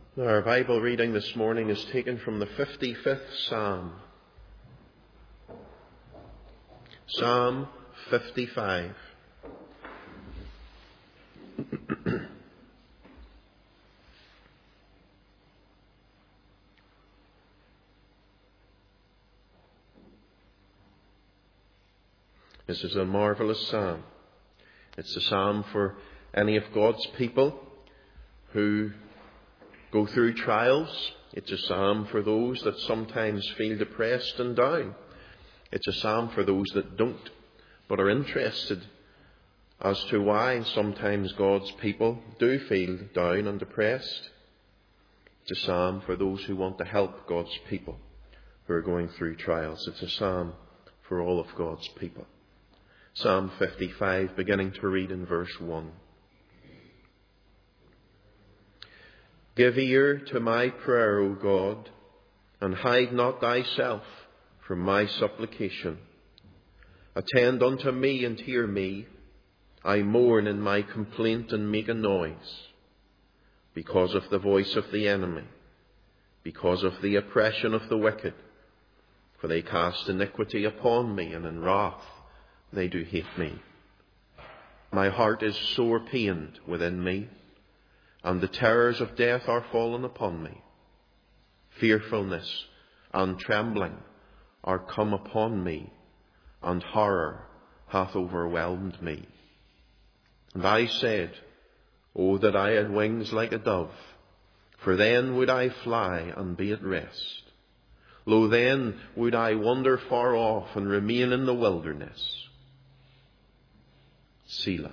Our Bible reading this morning is taken from the 55th Psalm. Psalm 55. This is a marvellous psalm. It's a psalm for any of God's people who go through trials. It's a psalm for those that sometimes feel depressed and down. It's a psalm for those that don't, but are interested as to why sometimes God's people do feel down and depressed. It's a psalm for those who want to help God's people who are going through trials. It's a psalm for all of God's people. Psalm 55, beginning to read in verse 1. Give ear to my prayer, O God, and hide not thyself from my supplication. Attend unto me and hear me. I mourn in my complaint and make a noise, because of the voice of the enemy, because of the oppression of the wicked. For they cast iniquity upon me, and in wrath they do hate me. My heart is sore pained within me, and the terrors of death are fallen upon me. Fearfulness and trembling are come upon me, and horror hath overwhelmed me. And I said, O that I had wings like a dove, for then would I fly and be at rest. Lo, then would I wander far off and remain in the wilderness. Selah.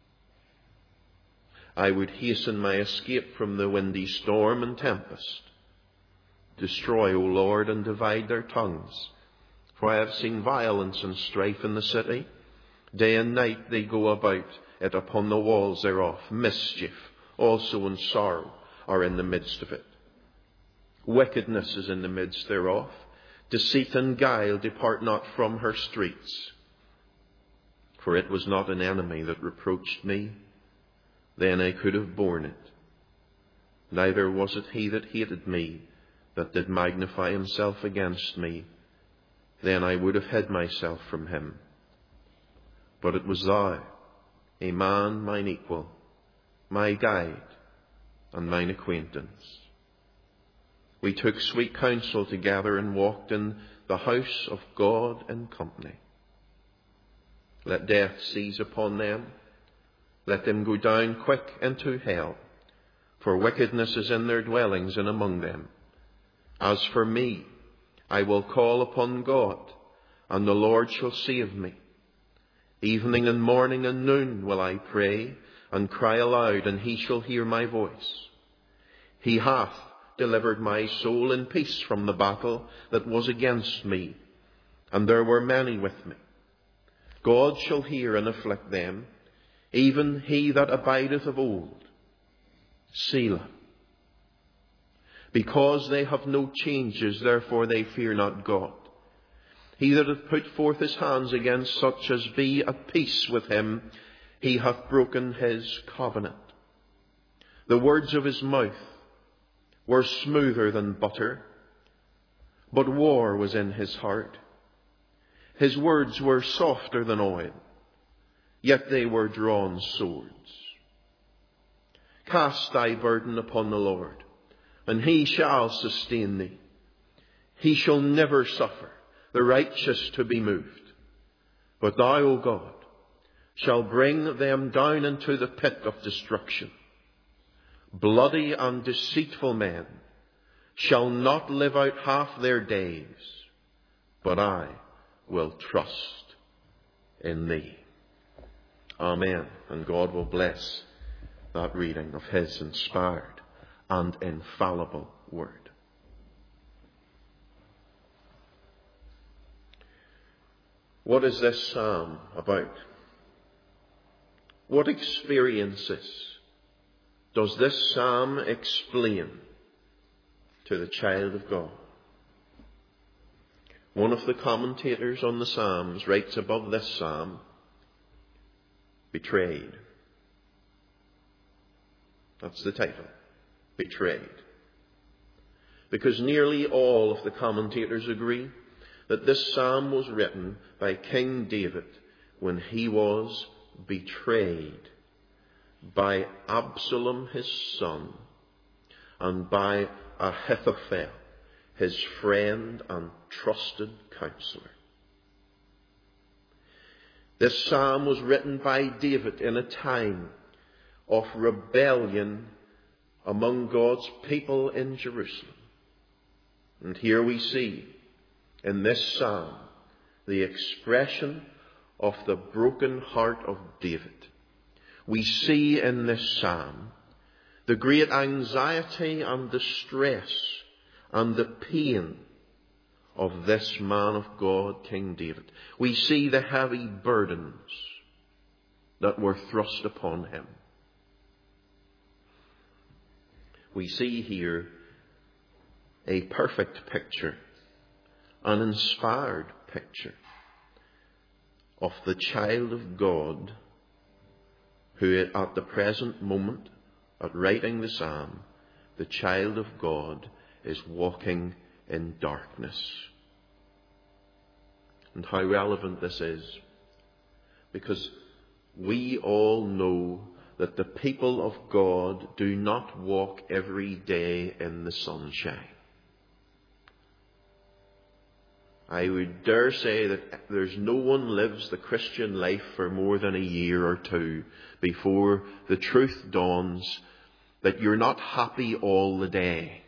I would hasten my escape from the windy storm and tempest. Destroy, O Lord, and divide their tongues. For I have seen violence and strife in the city. Day and night they go about it upon the walls thereof. Mischief also and sorrow are in the midst of it. Wickedness is in the midst thereof. Deceit and guile depart not from her streets. For it was not an enemy that reproached me, then I could have borne it. Neither was it he that hated me, that did magnify himself against me, then I would have hid myself from him. But it was thou, a man mine equal, my guide, and mine acquaintance. We took sweet counsel together and walked in the house of God in company. Let death seize upon them. Let them go down quick into hell, for wickedness is in their dwellings and among them. As for me, I will call upon God, and the Lord shall save me. Evening and morning and noon will I pray, and cry aloud, and he shall hear my voice. He hath delivered my soul in peace from the battle that was against me, and there were many with me. God shall hear and afflict them, even he that abideth of old. Selah. Because they have no changes, therefore they fear not God. He that hath put forth his hands against such as be at peace with him, he hath broken his covenant. The words of his mouth were smoother than butter, but war was in his heart. His words were softer than oil, yet they were drawn swords. Cast thy burden upon the Lord, and he shall sustain thee. He shall never suffer the righteous to be moved. But thou, O God, shall bring them down into the pit of destruction. Bloody and deceitful men shall not live out half their days, but I will trust in thee. Amen. And God will bless that reading of his inspired and infallible word. What is this psalm about? What experiences does this psalm explain to the child of God? One of the commentators on the Psalms writes above this psalm, betrayed. That's the title. Betrayed. because nearly all of the commentators agree that this psalm was written by King David when he was betrayed by Absalom his son and by Ahithophel, his friend and trusted counselor. This psalm was written by David in a time of rebellion among God's people in Jerusalem. And here we see in this psalm the expression of the broken heart of David. We see in this psalm the great anxiety and distress and the pain of this man of God, King David. We see the heavy burdens that were thrust upon him. We see here a perfect picture, an inspired picture of the child of God who at the present moment, at writing the psalm, the child of God is walking in darkness. And how relevant this is, because we all know that the people of God do not walk every day in the sunshine. I would dare say that there's no one lives the Christian life for more than a year or two before the truth dawns that you're not happy all the day.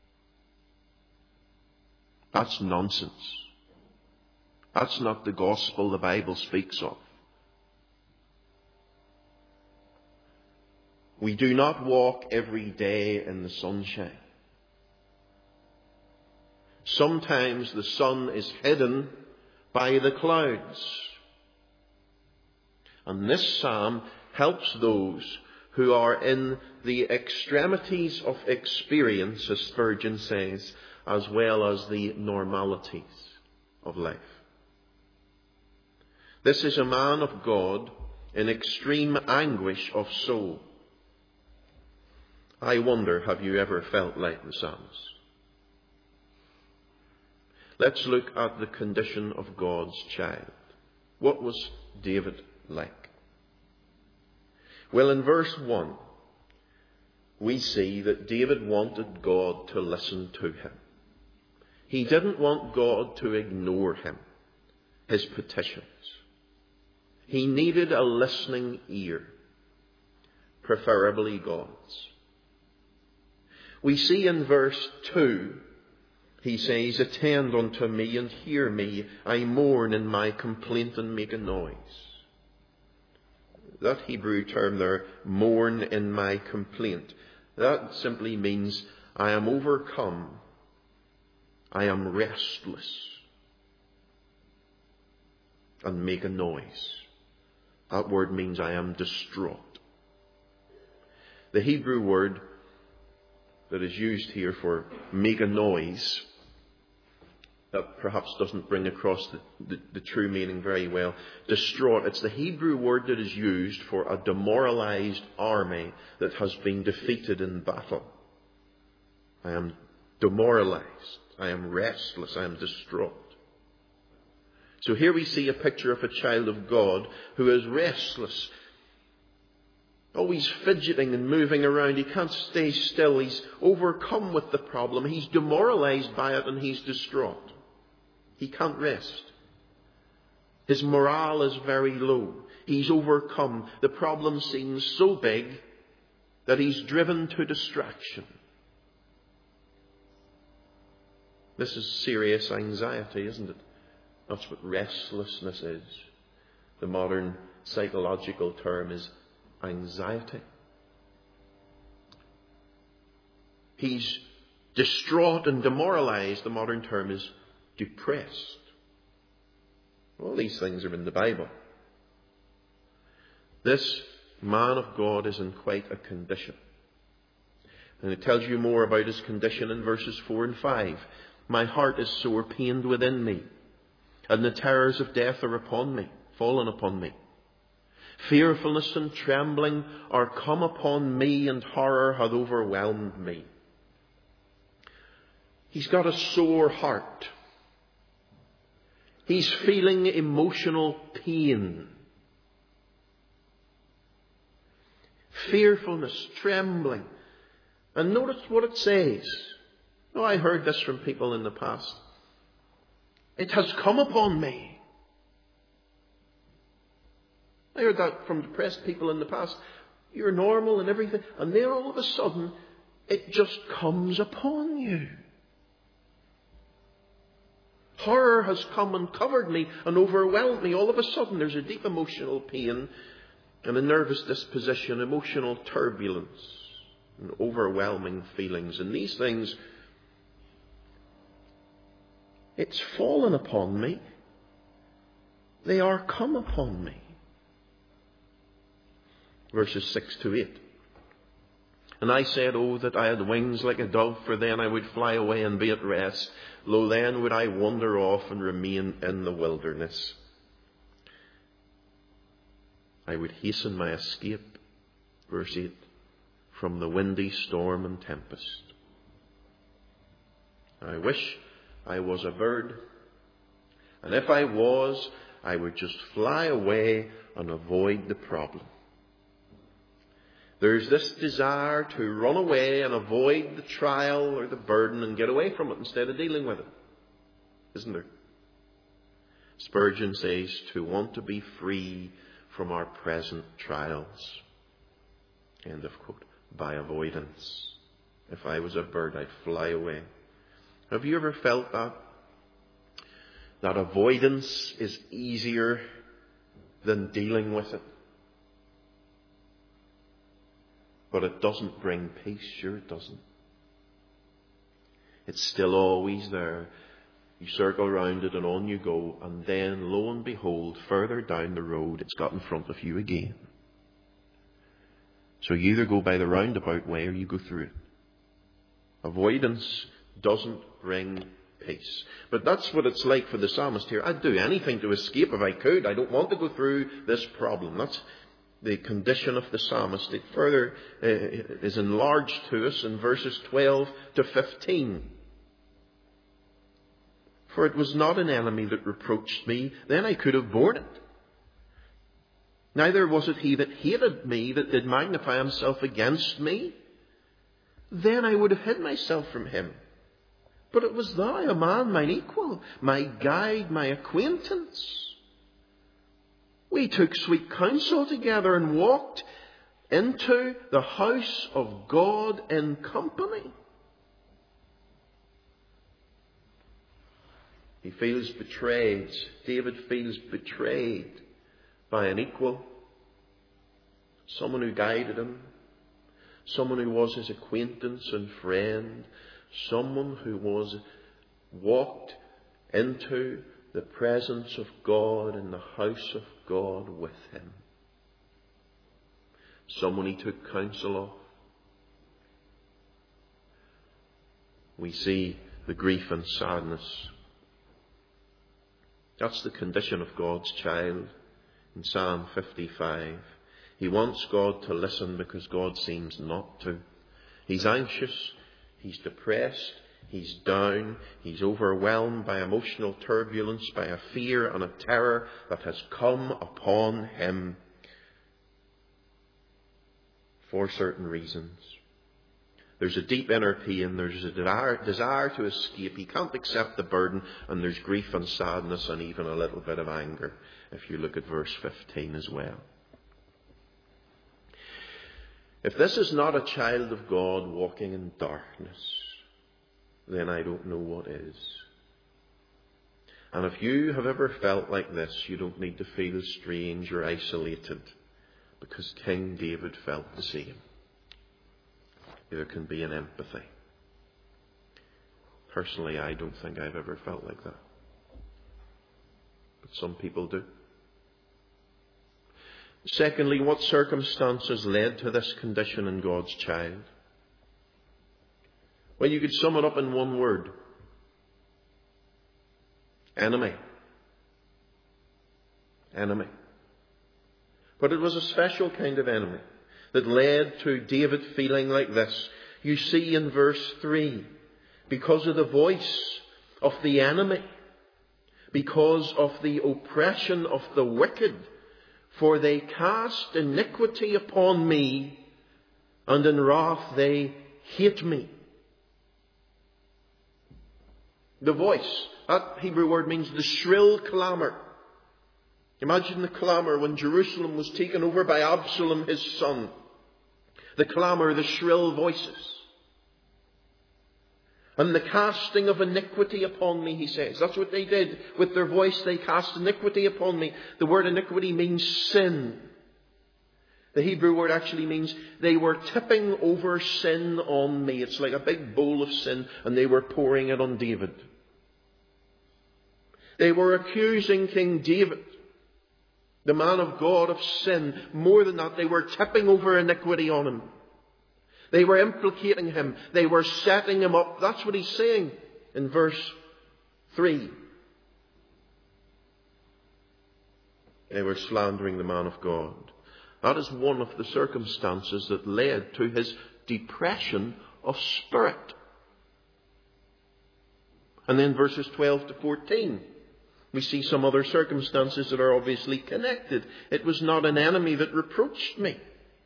That's nonsense. That's not the gospel the Bible speaks of. We do not walk every day in the sunshine. Sometimes the sun is hidden by the clouds. And this psalm helps those who are in the extremities of experience, as Spurgeon says, as well as the normalities of life. This is a man of God in extreme anguish of soul. I wonder, have you ever felt like the psalmist? Let's look at the condition of God's child. What was David like? Well, in verse 1, we see that David wanted God to listen to him. He didn't want God to ignore him, his petitions. He needed a listening ear, preferably God's. We see in verse 2, he says, "Attend unto me and hear me. I mourn in my complaint and make a noise." That Hebrew term there, mourn in my complaint, that simply means I am overcome. I am restless. And make a noise. That word means I am distraught. The Hebrew word that is used here for make a noise, that perhaps doesn't bring across the true meaning very well. Distraught. It's the Hebrew word that is used for a demoralized army that has been defeated in battle. I am demoralized. I am restless. I am distraught. So here we see a picture of a child of God who is restless, always fidgeting and moving around. He can't stay still. He's overcome with the problem. He's demoralized by it and he's distraught. He can't rest. His morale is very low. He's overcome. The problem seems so big that he's driven to distraction. This is serious anxiety, isn't it? That's what restlessness is. The modern psychological term is anxiety. He's distraught and demoralized. The modern term is depressed. All these things are in the Bible. This man of God is in quite a condition. And it tells you more about his condition in verses 4 and 5. My heart is sore pained within me, and the terrors of death are upon me, fallen upon me. Fearfulness and trembling are come upon me, and horror hath overwhelmed me. He's got a sore heart. He's feeling emotional pain. Fearfulness, trembling. And notice what it says. Oh, I heard this from people in the past. It has come upon me. I heard that from depressed people in the past. You're normal and everything. And then all of a sudden, it just comes upon you. Horror has come and covered me and overwhelmed me. All of a sudden, there's a deep emotional pain and a nervous disposition, emotional turbulence, and overwhelming feelings. And these things, it's fallen upon me. They are come upon me. Verses 6 to 8. And I said, oh, that I had wings like a dove, for then I would fly away and be at rest. Lo, then would I wander off and remain in the wilderness. I would hasten my escape, verse 8, from the windy storm and tempest. I wish I was a bird, and if I was, I would just fly away and avoid the problem. There's this desire to run away and avoid the trial or the burden and get away from it instead of dealing with it. Isn't there? Spurgeon says, to want to be free from our present trials. End of quote. By avoidance. If I was a bird, I'd fly away. Have you ever felt that? That avoidance is easier than dealing with it. But it doesn't bring peace. Sure it doesn't. It's still always there. You circle around it and on you go. And then, lo and behold, further down the road, it's got in front of you again. So you either go by the roundabout way or you go through it. Avoidance doesn't bring peace. But that's what it's like for the psalmist here. I'd do anything to escape if I could. I don't want to go through this problem. That's the condition of the psalmist. It further is enlarged to us in verses 12 to 15. For it was not an enemy that reproached me, then I could have borne it. Neither was it he that hated me that did magnify himself against me. Then I would have hid myself from him. But it was thou, a man, mine equal, my guide, my acquaintance. We took sweet counsel together and walked into the house of God in company. He feels betrayed. David feels betrayed by an equal. Someone who guided him. Someone who was his acquaintance and friend. Someone who walked into the presence of God in the house of God with him. Someone he took counsel of. We see the grief and sadness. That's the condition of God's child in Psalm 55. He wants God to listen because God seems not to. He's anxious. He's depressed. He's down. He's overwhelmed by emotional turbulence, by a fear and a terror that has come upon him for certain reasons. There's a deep inner pain. There's a desire to escape. He can't accept the burden. And there's grief and sadness and even a little bit of anger, if you look at verse 15 as well. If this is not a child of God walking in darkness, then I don't know what is. And if you have ever felt like this, you don't need to feel strange or isolated, because King David felt the same. There can be an empathy. Personally, I don't think I've ever felt like that. But some people do. Secondly, what circumstances led to this condition in God's child? Well, you could sum it up in one word. Enemy. Enemy. But it was a special kind of enemy that led to David feeling like this. You see in verse 3, because of the voice of the enemy, because of the oppression of the wicked. For they cast iniquity upon me, and in wrath they hate me. The voice, that Hebrew word means the shrill clamour. Imagine the clamour when Jerusalem was taken over by Absalom, his son. The clamour, the shrill voices. And the casting of iniquity upon me, he says. That's what they did with their voice. They cast iniquity upon me. The word iniquity means sin. The Hebrew word actually means they were tipping over sin on me. It's like a big bowl of sin, and they were pouring it on David. They were accusing King David, the man of God, of sin. More than that, they were tipping over iniquity on him. They were implicating him. They were setting him up. That's what he's saying in verse 3. They were slandering the man of God. That is one of the circumstances that led to his depression of spirit. And then verses 12 to 14, we see some other circumstances that are obviously connected. It was not an enemy that reproached me,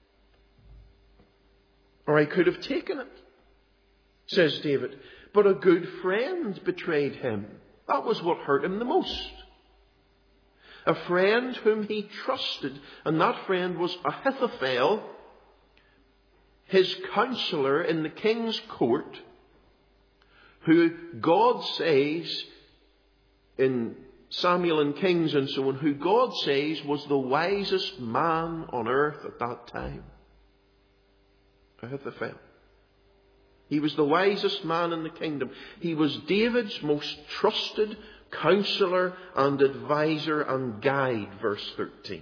or I could have taken it, says David. But a good friend betrayed him. That was what hurt him the most. A friend whom he trusted, and that friend was Ahithophel, his counselor in the king's court, who God says in Samuel and Kings and so on, who God says was the wisest man on earth at that time. Ahithophel. He was the wisest man in the kingdom. He was David's most trusted counselor and advisor and guide, verse 13.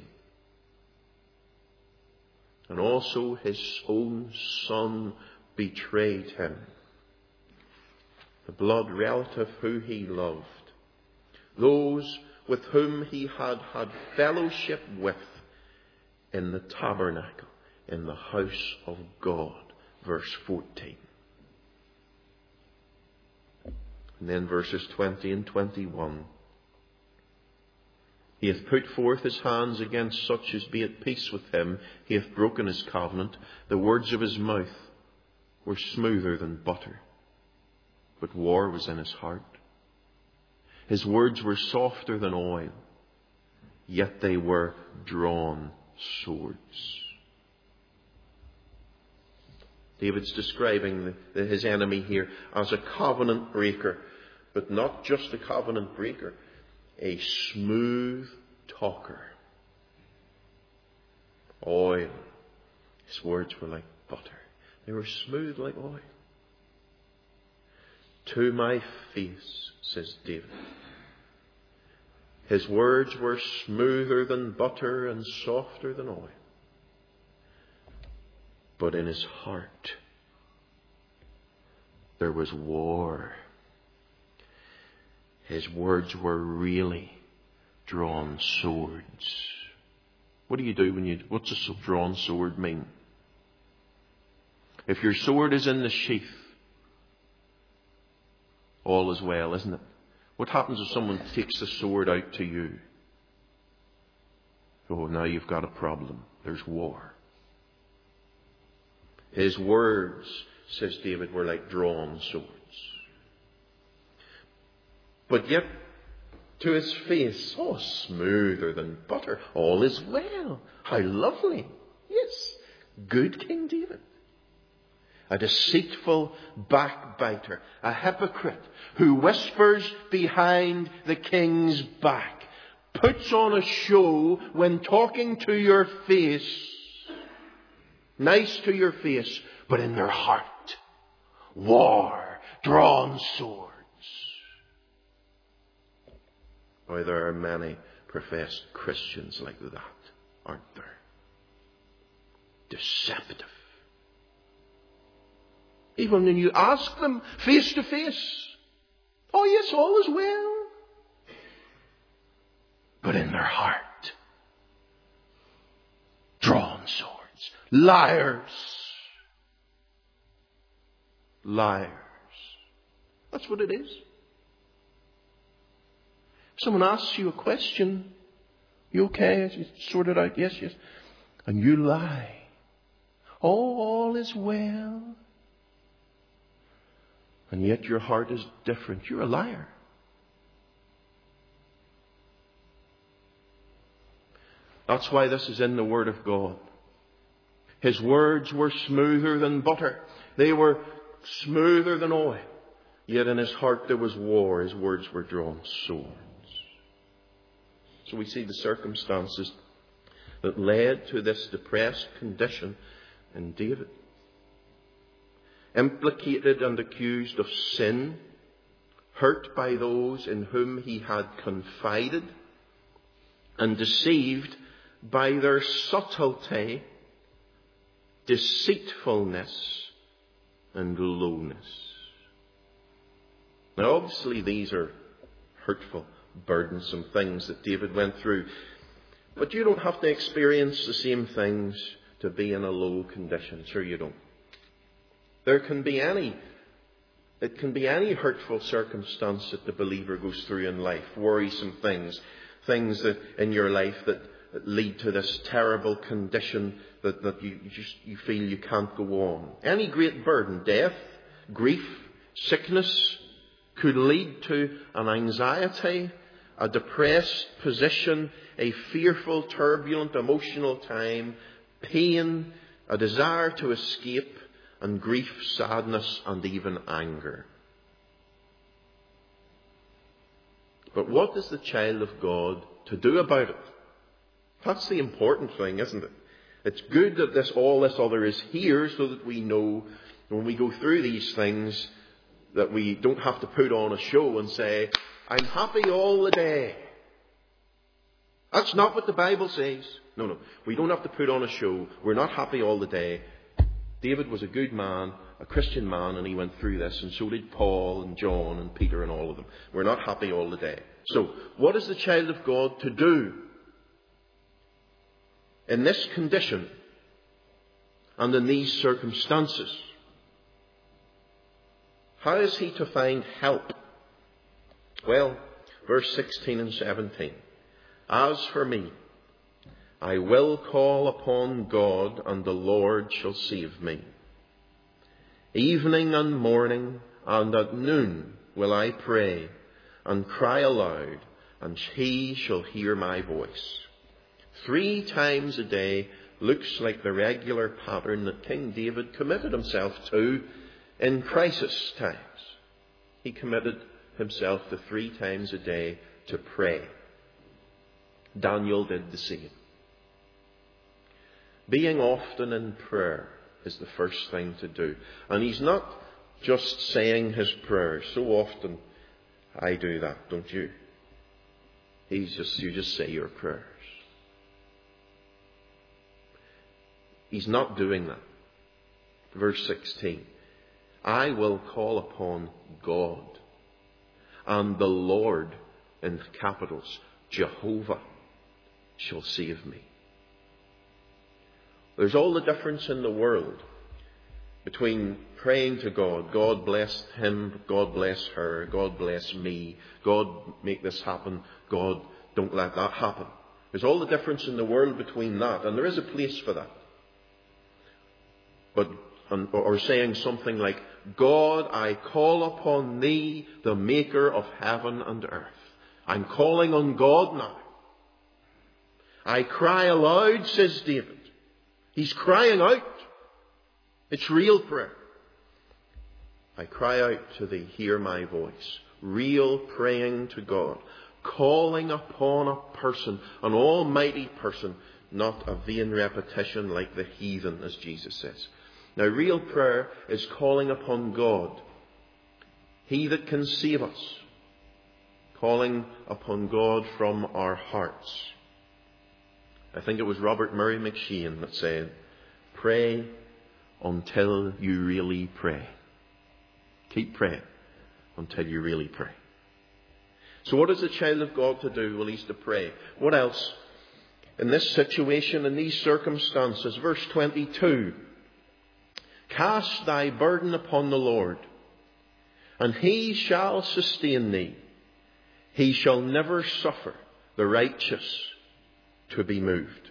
And also his own son betrayed him. The blood relative who he loved. Those with whom he had had fellowship with in the tabernacle, in the house of God. Verse 14. And then verses 20 and 21. He hath put forth his hands against such as be at peace with him. He hath broken his covenant. The words of his mouth were smoother than butter, but war was in his heart. His words were softer than oil, yet they were drawn swords. David's describing his enemy here as a covenant breaker, but not just a covenant breaker, a smooth talker. Oil. His words were like butter. They were smooth like oil. To my face, says David. His words were smoother than butter and softer than oil. But in his heart, there was war. His words were really drawn swords. What do you do what's a drawn sword mean? If your sword is in the sheath, all is well, isn't it? What happens if someone takes the sword out to you? Oh, now you've got a problem. There's war. His words, says David, were like drawn swords. But yet, to his face, oh, smoother than butter. All is well. How lovely. Yes, good King David. A deceitful backbiter, a hypocrite who whispers behind the king's back, puts on a show when talking to your face, nice to your face, but in their heart, war, drawn swords. Oh, there are many professed Christians like that, aren't there? Deceptive. Even when you ask them face to face, oh yes, all is well. But in their heart, drawn swords. Liars. Liars. That's what it is. Someone asks you a question. You okay? You sort it out? Yes, yes. And you lie. All is well. And yet your heart is different. You're a liar. That's why this is in the Word of God. His words were smoother than butter. They were smoother than oil. Yet in his heart there was war. His words were drawn swords. So we see the circumstances that led to this depressed condition in David. Implicated and accused of sin, hurt by those in whom he had confided, and deceived by their subtlety, deceitfulness, and lowness. Now obviously these are hurtful, burdensome things that David went through. But you don't have to experience the same things to be in a low condition. Sure you don't. It can be any hurtful circumstance that the believer goes through in life. Worrisome things that in your life that lead to this terrible condition that you feel you can't go on. Any great burden, death, grief, sickness, could lead to an anxiety, a depressed position, a fearful, turbulent, emotional time, pain, a desire to escape, and grief, sadness, and even anger. But what is the child of God to do about it? That's the important thing, isn't it? It's good that all this other is here so that we know when we go through these things that we don't have to put on a show and say, I'm happy all the day. That's not what the Bible says. No. We don't have to put on a show. We're not happy all the day. David was a good man, a Christian man, and he went through this, and so did Paul and John and Peter and all of them. We're not happy all the day. So, what is the child of God to do in this condition and in these circumstances? How is he to find help? Well, verse 16 and 17. As for me, I will call upon God, and the Lord shall save me. Evening and morning and at noon will I pray and cry aloud, and he shall hear my voice. 3 times a day looks like the regular pattern that King David committed himself to in crisis times. He committed himself to 3 times a day to pray. Daniel did the same. Being often in prayer is the first thing to do. And he's not just saying his prayers. So often I do that, don't you? You just say your prayers. He's not doing that. Verse 16. I will call upon God, and the Lord, in capitals, Jehovah, shall save me. There's all the difference in the world between praying to God, God bless him, God bless her, God bless me, God make this happen, God don't let that happen. There's all the difference in the world between that, and there is a place for that. Or saying something like, God, I call upon thee, the maker of heaven and earth. I'm calling on God now. I cry aloud, says David. He's crying out. It's real prayer. I cry out to thee, hear my voice. Real praying to God. Calling upon a person, an almighty person, not a vain repetition like the heathen, as Jesus says. Now, real prayer is calling upon God, He that can save us. Calling upon God from our hearts. I think it was Robert Murray McShane that said, pray until you really pray. Keep praying until you really pray. So what is the child of God to do? Well, he's to pray. What else? In this situation, in these circumstances, verse 22, cast thy burden upon the Lord, and he shall sustain thee. He shall never suffer the righteous to be moved.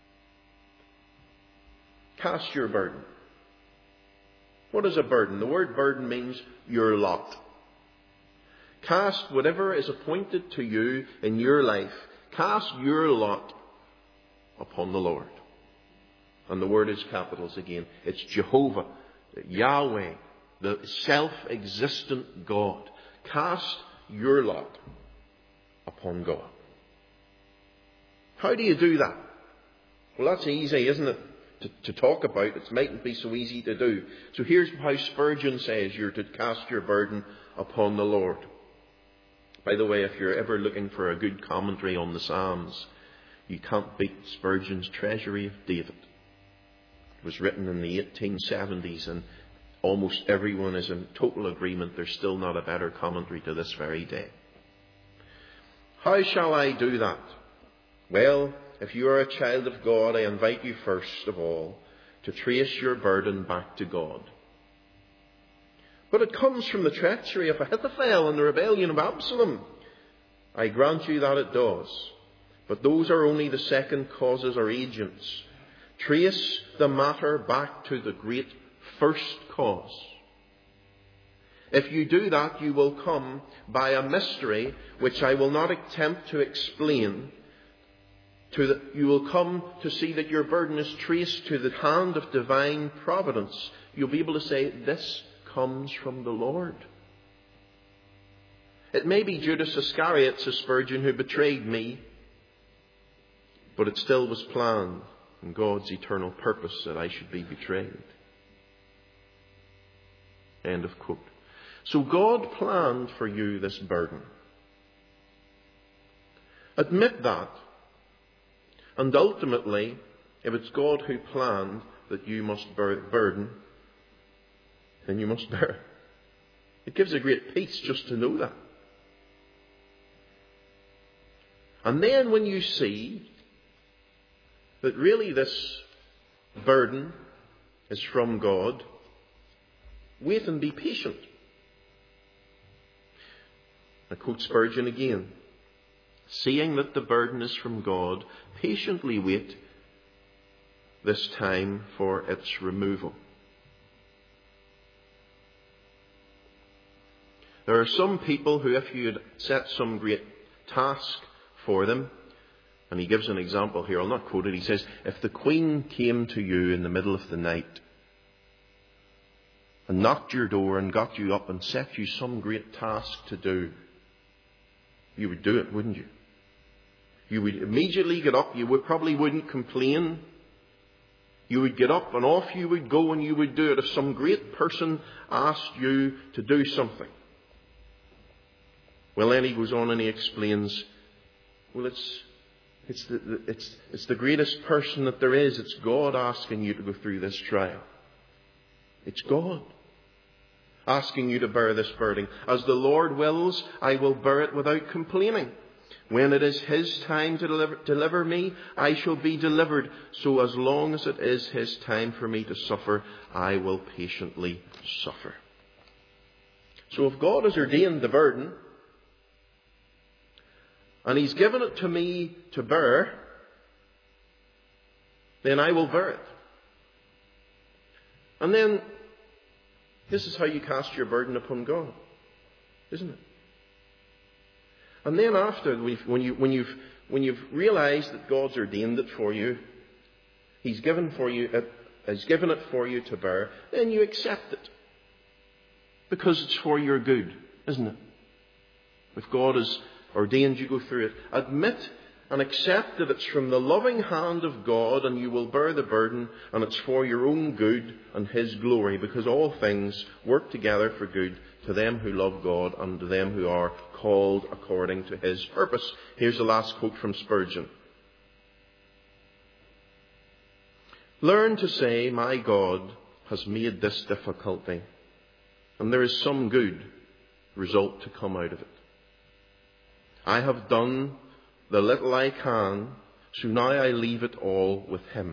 Cast your burden. What is a burden? The word burden means your lot. Cast whatever is appointed to you in your life. Cast your lot upon the Lord. And the word is capitals again. It's Jehovah, Yahweh, the self-existent God. Cast your lot upon God. How do you do that? Well, that's easy, isn't it? To talk about. It mightn't be so easy to do. So here's how Spurgeon says you're to cast your burden upon the Lord. By the way, if you're ever looking for a good commentary on the Psalms, you can't beat Spurgeon's Treasury of David. It was written in the 1870s, and almost everyone is in total agreement there's still not a better commentary to this very day. How shall I do that? Well, if you are a child of God, I invite you first of all to trace your burden back to God. But it comes from the treachery of Ahithophel and the rebellion of Absalom. I grant you that it does. But those are only the second causes or agents. Trace the matter back to the great first cause. If you do that, you will come by a mystery which I will not attempt to explain. You will come to see that your burden is traced to the hand of divine providence. You'll be able to say, this comes from the Lord. It may be Judas Iscariot, says Spurgeon, who betrayed me, but it still was planned in God's eternal purpose that I should be betrayed. End of quote. So God planned for you this burden. Admit that. And ultimately, if it's God who planned that you must burden, then you must bear. It gives a great peace just to know that. And then when you see that really this burden is from God, wait and be patient. I quote Spurgeon again. Seeing that the burden is from God, patiently wait this time for its removal. There are some people who, if you had set some great task for them, and he gives an example here, I'll not quote it, he says, if the Queen came to you in the middle of the night and knocked your door and got you up and set you some great task to do, you would do it, wouldn't you? You would immediately get up. You probably wouldn't complain. You would get up and off you would go and you would do it if some great person asked you to do something. Well, then he goes on and he explains, well, it's the greatest person that there is. It's God asking you to go through this trial. It's God asking you to bear this burden. As the Lord wills, I will bear it without complaining. When it is His time to deliver me, I shall be delivered. So as long as it is His time for me to suffer, I will patiently suffer. So if God has ordained the burden, and He's given it to me to bear, then I will bear it. And then, this is how you cast your burden upon God, isn't it? And then after, when you've realised that God's ordained it for you, He's given it for you to bear, then you accept it. Because it's for your good, isn't it? If God has ordained you go through it, admit and accept that it's from the loving hand of God and you will bear the burden and it's for your own good and His glory, because all things work together for good to them who love God and to them who are called according to His purpose. Here's the last quote from Spurgeon. Learn to say, my God has made this difficulty, and there is some good result to come out of it. I have done the little I can, so now I leave it all with Him.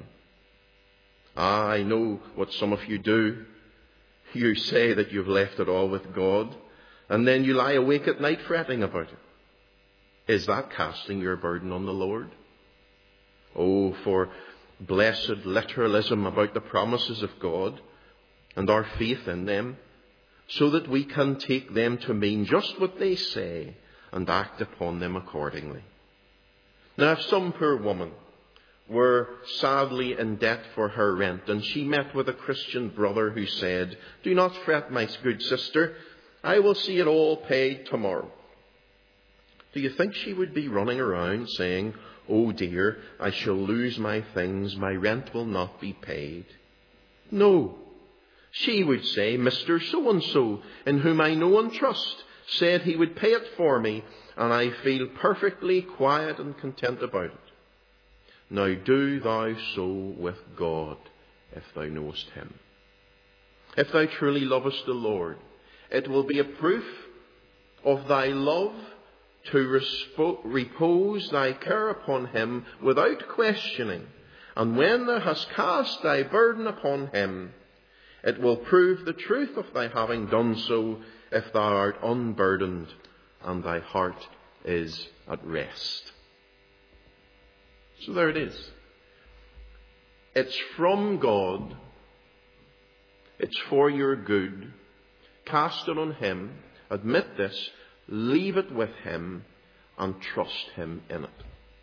I know what some of you do. You say that you've left it all with God. and then you lie awake at night fretting about it. Is that casting your burden on the Lord? Oh, for blessed literalism about the promises of God and our faith in them, so that we can take them to mean just what they say and act upon them accordingly. Now, if some poor woman were sadly in debt for her rent, and she met with a Christian brother who said, "Do not fret, my good sister, I will see it all paid tomorrow," do you think she would be running around saying, "Oh dear, I shall lose my things, my rent will not be paid"? No. She would say, "Mr. So-and-so, in whom I know and trust, said he would pay it for me, and I feel perfectly quiet and content about it. Now do thou so with God, if thou knowest him." If thou truly lovest the Lord, it will be a proof of thy love to repose thy care upon him without questioning. And when thou hast cast thy burden upon him, it will prove the truth of thy having done so, if thou art unburdened and thy heart is at rest. So there it is. It's from God. It's for your good. Cast it on him. Admit this. Leave it with him and trust him in it.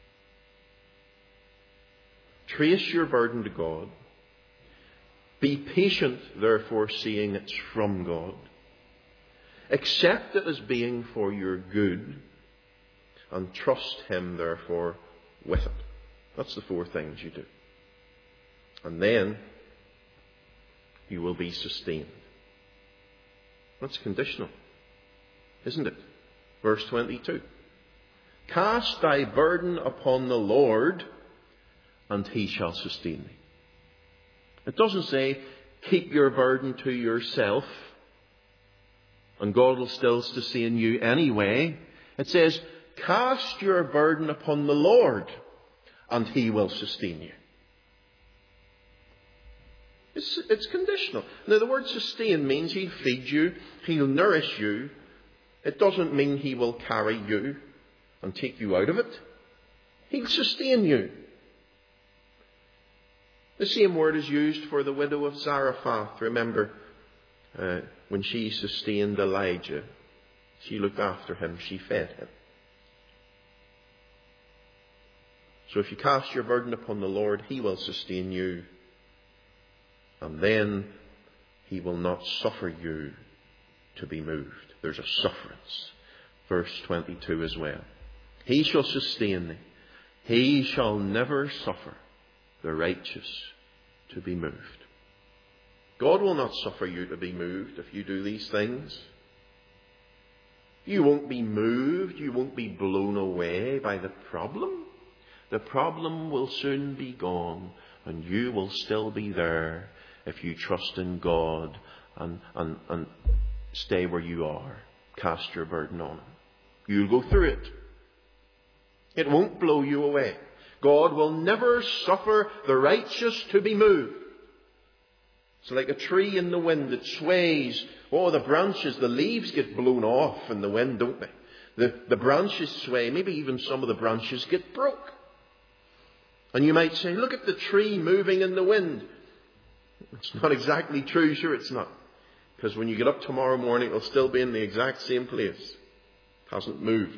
Trace your burden to God. Be patient, therefore, seeing it's from God. Accept it as being for your good, and trust him, therefore, with it. That's the 4 things you do. And then you will be sustained. That's conditional, isn't it? Verse 22. Cast thy burden upon the Lord, and he shall sustain thee. It doesn't say, keep your burden to yourself, and God will still sustain you anyway. It says, cast your burden upon the Lord, and he will sustain you. It's conditional. Now, the word sustain means he'll feed you, he'll nourish you. It doesn't mean he will carry you and take you out of it. He'll sustain you. The same word is used for the widow of Zarephath. Remember, when she sustained Elijah, she looked after him, she fed him. So if you cast your burden upon the Lord, he will sustain you. And then he will not suffer you to be moved. There's a sufferance. Verse 22 as well. He shall sustain thee. He shall never suffer the righteous to be moved. God will not suffer you to be moved if you do these things. You won't be moved. You won't be blown away by the problem. The problem will soon be gone, and you will still be there if you trust in God and stay where you are. Cast your burden on him. You'll go through it. It won't blow you away. God will never suffer the righteous to be moved. It's like a tree in the wind that sways. Oh, the branches, the leaves get blown off in the wind, don't they? The branches sway. Maybe even some of the branches get broke. And you might say, look at the tree moving in the wind. It's not exactly true. Sure, it's not. Because when you get up tomorrow morning, it'll still be in the exact same place. It hasn't moved.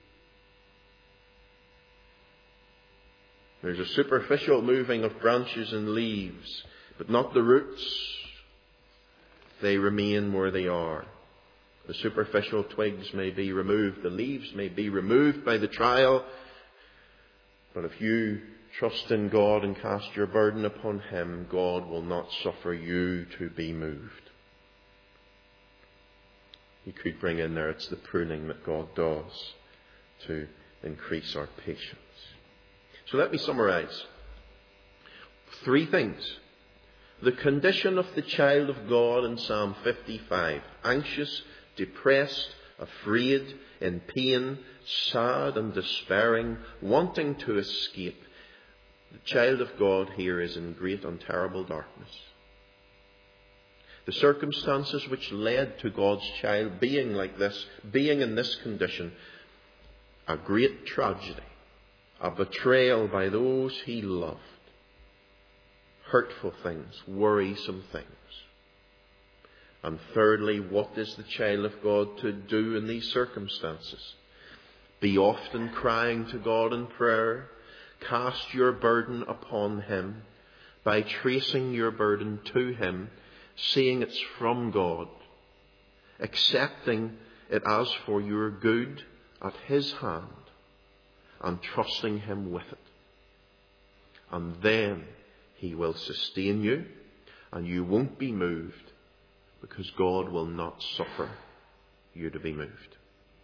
There's a superficial moving of branches and leaves, but not the roots. They remain where they are. The superficial twigs may be removed. The leaves may be removed by the trial. But if you trust in God and cast your burden upon him, God will not suffer you to be moved. You could bring in there, it's the pruning that God does to increase our patience. So let me summarize. 3 things. The condition of the child of God in Psalm 55. Anxious, depressed, afraid, in pain, sad and despairing, wanting to escape. The child of God here is in great and terrible darkness. The circumstances which led to God's child being like this, being in this condition, a great tragedy, a betrayal by those he loved, hurtful things, worrisome things. And thirdly, what is the child of God to do in these circumstances? Be often crying to God in prayer. Cast your burden upon him by tracing your burden to him, seeing it's from God, accepting it as for your good at his hand, and trusting him with it. And then he will sustain you, and you won't be moved, because God will not suffer you to be moved.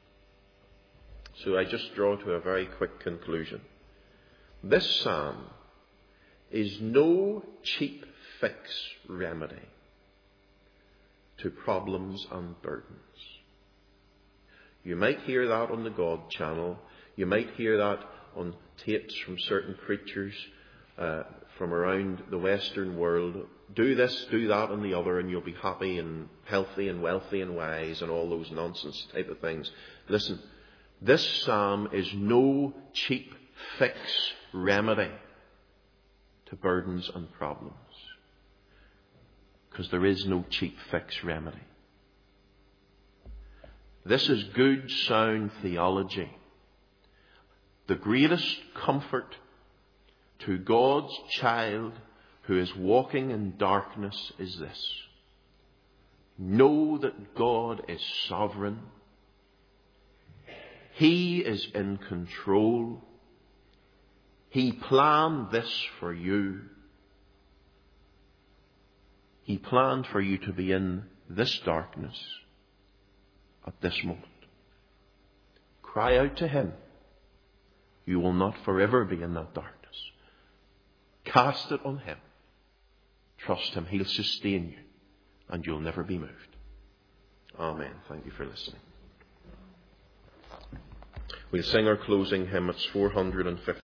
So I just draw to a very quick conclusion. This psalm is no cheap fix remedy to problems and burdens. You might hear that on the God channel. You might hear that on tapes from certain preachers from around the Western world. Do this, do that and the other, and you'll be happy and healthy and wealthy and wise and all those nonsense type of things. Listen, this psalm is no cheap fix remedy to burdens and problems. Because there is no cheap fix remedy. This is good, sound theology. The greatest comfort to God's child who is walking in darkness is this. Know that God is sovereign. He is in control. He planned this for you. He planned for you to be in this darkness at this moment. Cry out to him. You will not forever be in that darkness. Cast it on him. Trust him. He'll sustain you, and you'll never be moved. Amen. Thank you for listening. We'll sing our closing hymn. It's 450.